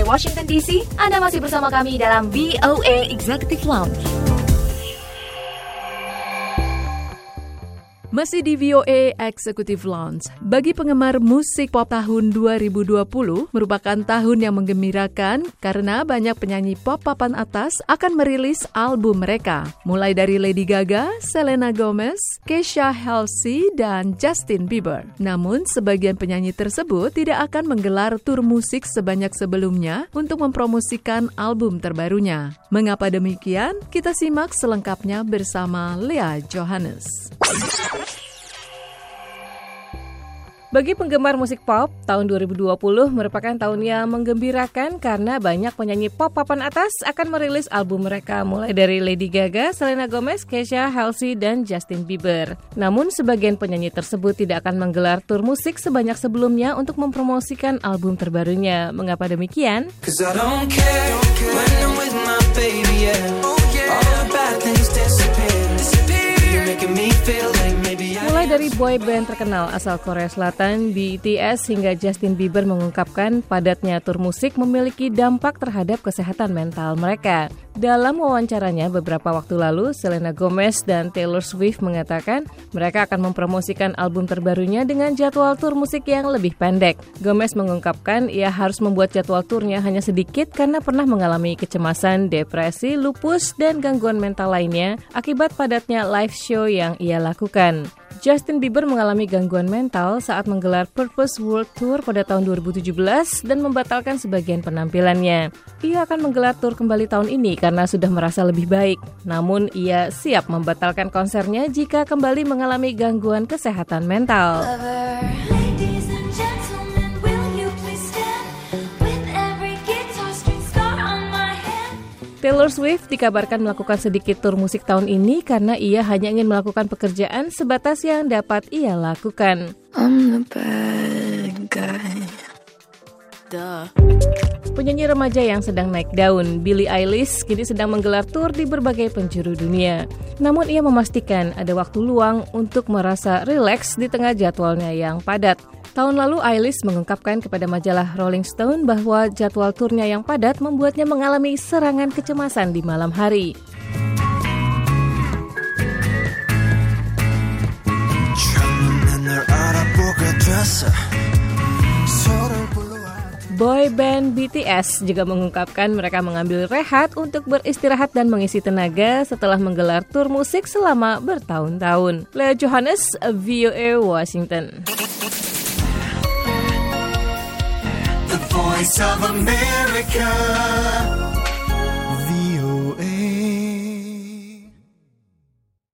Washington DC. Anda masih bersama kami dalam VOA Executive Lounge. Masih di VOA Executive Lounge. Bagi penggemar musik pop, tahun 2020 merupakan tahun yang menggembirakan karena banyak penyanyi pop papan atas akan merilis album mereka. Mulai dari Lady Gaga, Selena Gomez, Kesha Halsey, dan Justin Bieber. Namun, sebagian penyanyi tersebut tidak akan menggelar tur musik sebanyak sebelumnya untuk mempromosikan album terbarunya. Mengapa demikian? Kita simak selengkapnya bersama Leah Johannes. Bagi penggemar musik pop, tahun 2020 merupakan tahun yang menggembirakan karena banyak penyanyi pop papan atas akan merilis album mereka mulai dari Lady Gaga, Selena Gomez, Kesha, Halsey, dan Justin Bieber. Namun, sebagian penyanyi tersebut tidak akan menggelar tur musik sebanyak sebelumnya untuk mempromosikan album terbarunya. Mengapa demikian? Mulai dari boy band terkenal asal Korea Selatan, BTS, hingga Justin Bieber mengungkapkan padatnya tur musik memiliki dampak terhadap kesehatan mental mereka. Dalam wawancaranya beberapa waktu lalu, Selena Gomez dan Taylor Swift mengatakan mereka akan mempromosikan album terbarunya dengan jadwal tur musik yang lebih pendek. Gomez mengungkapkan ia harus membuat jadwal turnya hanya sedikit karena pernah mengalami kecemasan, depresi, lupus, dan gangguan mental lainnya akibat padatnya live show yang ia lakukan. Justin Bieber mengalami gangguan mental saat menggelar Purpose World Tour pada tahun 2017 dan membatalkan sebagian penampilannya. Ia akan menggelar tur kembali tahun ini karena sudah merasa lebih baik. Namun, ia siap membatalkan konsernya jika kembali mengalami gangguan kesehatan mental. Taylor Swift dikabarkan melakukan sedikit tur musik tahun ini karena ia hanya ingin melakukan pekerjaan sebatas yang dapat ia lakukan. I'm the bad guy. Duh. Penyanyi remaja yang sedang naik daun, Billie Eilish, kini sedang menggelar tur di berbagai penjuru dunia. Namun ia memastikan ada waktu luang untuk merasa rileks di tengah jadwalnya yang padat. Tahun lalu, Eilish mengungkapkan kepada majalah Rolling Stone bahwa jadwal turnya yang padat membuatnya mengalami serangan kecemasan di malam hari. Boy band BTS juga mengungkapkan mereka mengambil rehat untuk beristirahat dan mengisi tenaga setelah menggelar tur musik selama bertahun-tahun. Leah Johannes, VOA Washington. The Voice of America.